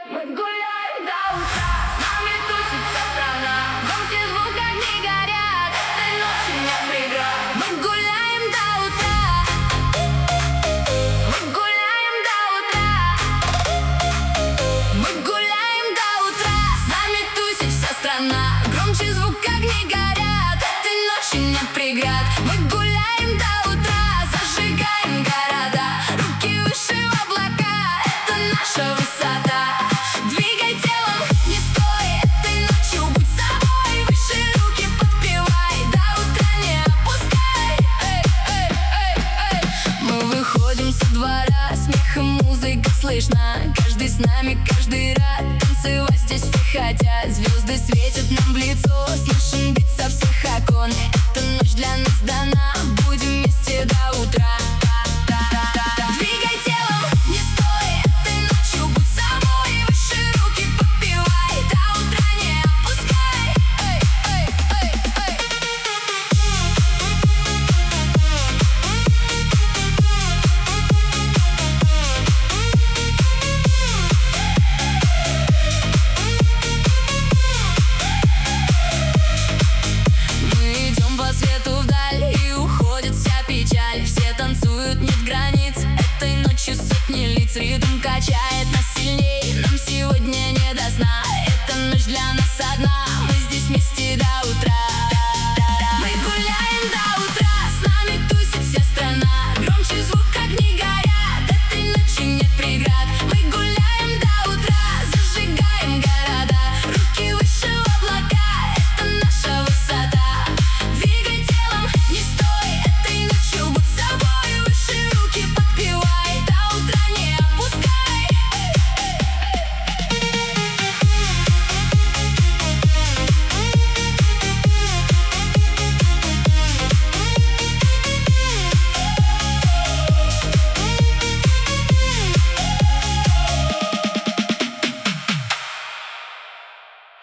Мы гуляем до утра, с нами тусит вся страна. Громкие звуки огни горят, этой ночи нет преград. Мы гуляем до утра, мы гуляем до утра, мы гуляем до утра, с нами тусит вся страна. Громче звук огни горят, этой ночи нет преград. Мы гуляем до утра, зажигаем города, руки выше в облака, это наша высота. Двигай телом, не стой, этой ночью будь собой. Выше руки подпевай, до утра не опускай. Эй, эй, эй, эй. Мы выходим со двора, смех и музыка слышна. Каждый с нами, каждый рад танцевать здесь все хотят. Звезды светят нам в лицо, слышен бит со всех окон. Эта ночь для нас дана, будем вместе до утра.